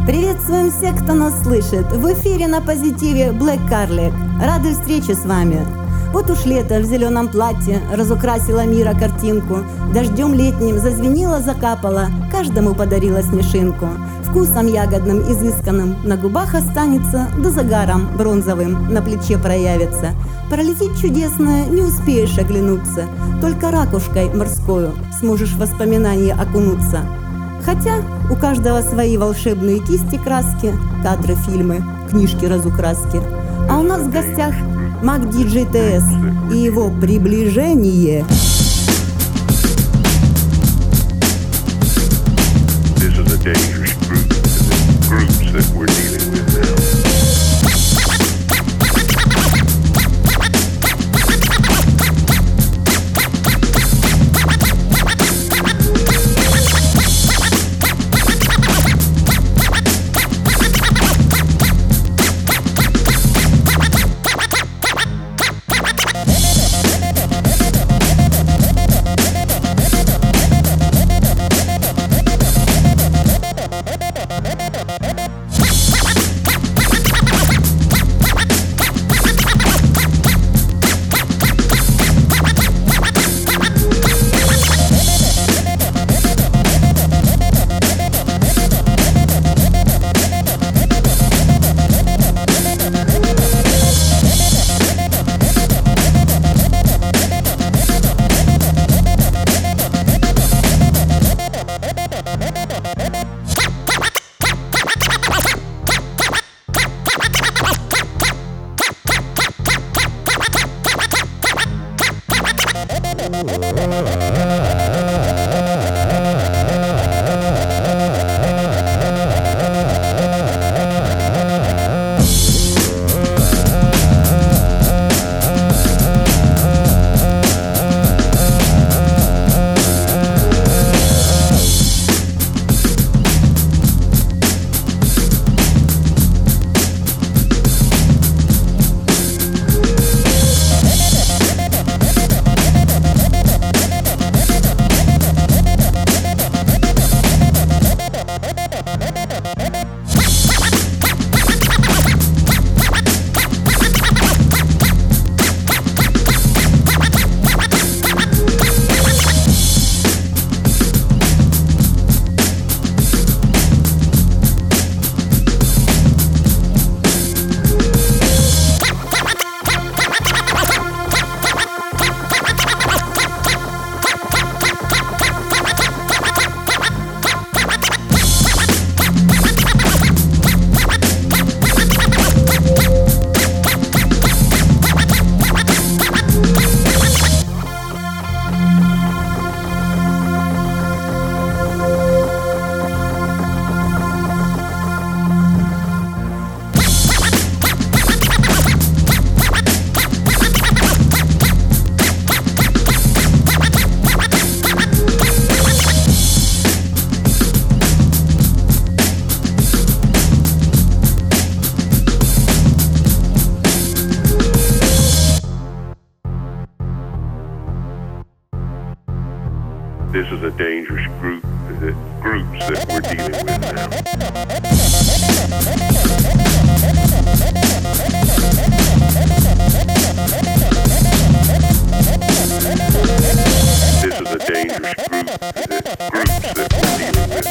Приветствуем всех, кто нас слышит. В эфире на позитиве Black Karlik. Рады встрече с вами. Вот уж лето в зеленом платье разукрасило мира картинку. Дождем летним зазвенело, закапало, каждому подарила снежинку. Вкусом ягодным, изысканным на губах останется, да загаром бронзовым на плече проявится. Пролетит чудесное, не успеешь оглянуться, только ракушкой морскою сможешь в воспоминания окунуться. Хотя у каждого свои волшебные кисти, краски, кадры, фильмы, книжки, разукраски. А у нас в гостях Мак Диджей ТС и его приближение. This is a dangerous groups that we're dealing with now. This is a dangerous groups that we're dealing with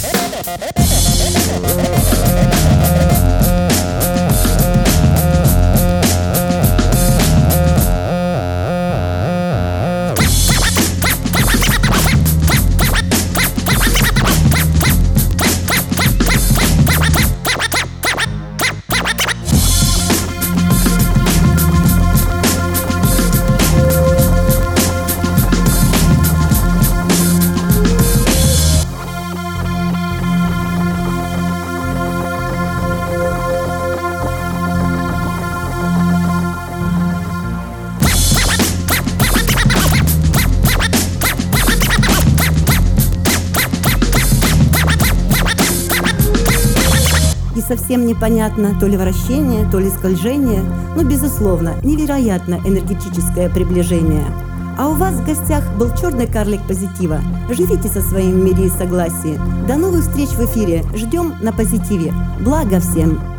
И совсем непонятно, то ли вращение, то ли скольжение, но, безусловно, невероятно энергетическое приближение. А у вас в гостях был черный карлик позитива. Живите со своим в мире и согласии. До новых встреч в эфире. Ждем на позитиве. Благо всем!